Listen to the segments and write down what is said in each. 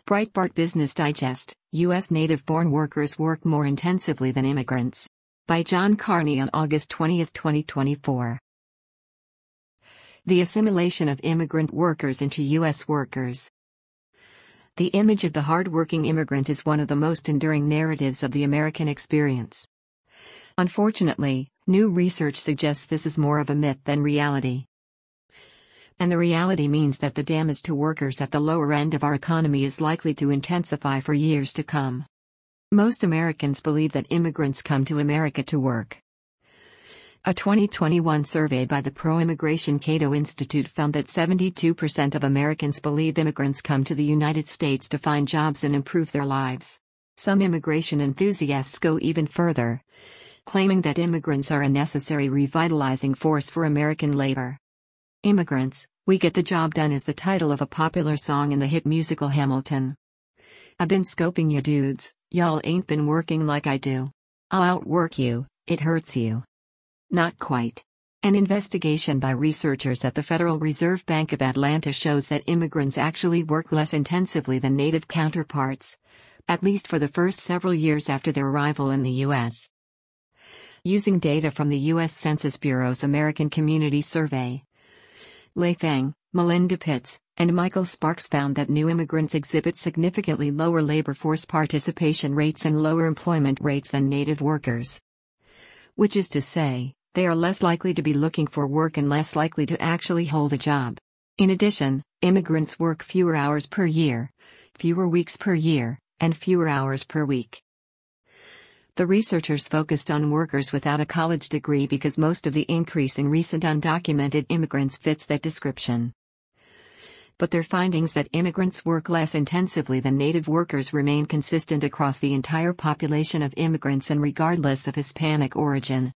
Breitbart Business Digest: U.S. native-born workers work more intensively than immigrants. By John Carney on August 20, 2024. The assimilation of immigrant workers into U.S. workers. The image of the hard-working immigrant is one of the most enduring narratives of the American experience. Unfortunately, new research suggests this is more of a myth than reality. And the reality means that the damage to workers at the lower end of our economy is likely to intensify for years to come. Most Americans believe that immigrants come to America to work. A 2021 survey by the pro-immigration Cato Institute found that 72% of Americans believe immigrants come to the United States to find jobs and improve their lives. Some immigration enthusiasts go even further, claiming that immigrants are a necessary revitalizing force for American labor. Immigrants, We Get the Job Done is the title of a popular song in the hit musical Hamilton. I've been scoping you dudes, y'all ain't been working like I do. I'll outwork you, it hurts you. Not quite. An investigation by researchers at the Federal Reserve Bank of Atlanta shows that immigrants actually work less intensively than native counterparts, at least for the first several years after their arrival in the U.S. Using data from the U.S. Census Bureau's American Community Survey, Lei Feng, Melinda Pitts, and Michael Sparks found that new immigrants exhibit significantly lower labor force participation rates and lower employment rates than native workers. Which is to say, they are less likely to be looking for work and less likely to actually hold a job. In addition, immigrants work fewer hours per year, fewer weeks per year, and fewer hours per week. The researchers focused on workers without a college degree because most of the increase in recent undocumented immigrants fits that description. But their findings that immigrants work less intensively than native workers remain consistent across the entire population of immigrants and regardless of Hispanic origin.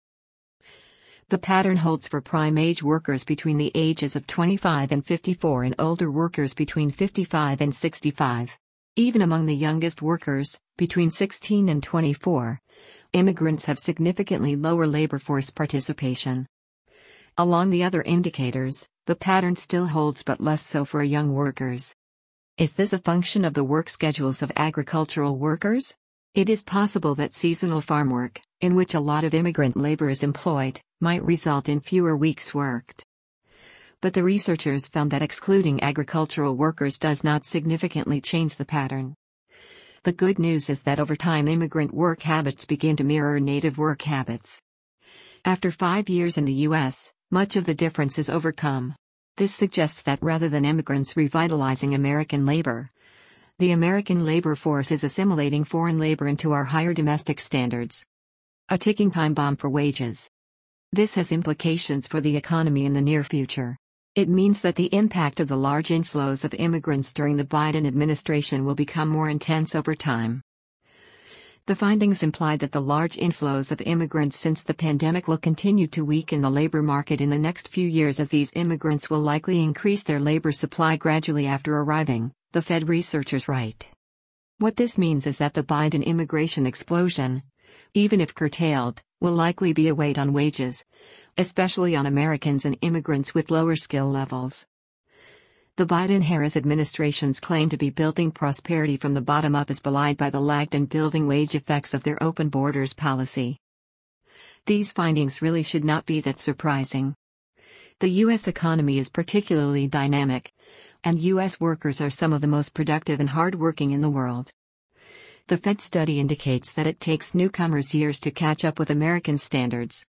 The pattern holds for prime-age workers between the ages of 25 and 54 and older workers between 55 and 65. Even among the youngest workers, between 16 and 24, immigrants have significantly lower labor force participation. Along the other indicators, the pattern still holds but less so for young workers. Is this a function of the work schedules of agricultural workers? It is possible that seasonal farm work, in which a lot of immigrant labor is employed, might result in fewer weeks worked. But the researchers found that excluding agricultural workers does not significantly change the pattern. The good news is that over time immigrant work habits begin to mirror native work habits. After 5 years in the U.S., much of the difference is overcome. This suggests that rather than immigrants revitalizing American labor, the American labor force is assimilating foreign labor into our higher domestic standards. A ticking time bomb for wages. This has implications for the economy in the near future. It means that the impact of the large inflows of immigrants during the Biden administration will become more intense over time. The findings imply that the large inflows of immigrants since the pandemic will continue to weaken the labor market in the next few years as these immigrants will likely increase their labor supply gradually after arriving, the Fed researchers write. What this means is that the Biden immigration explosion, even if curtailed, will likely be a weight on wages, especially on Americans and immigrants with lower skill levels. The Biden-Harris administration's claim to be building prosperity from the bottom up is belied by the lagged and building wage effects of their open borders policy. These findings really should not be that surprising. The U.S. economy is particularly dynamic, and U.S. workers are some of the most productive and hardworking in the world. The Fed study indicates that it takes newcomers years to catch up with American standards.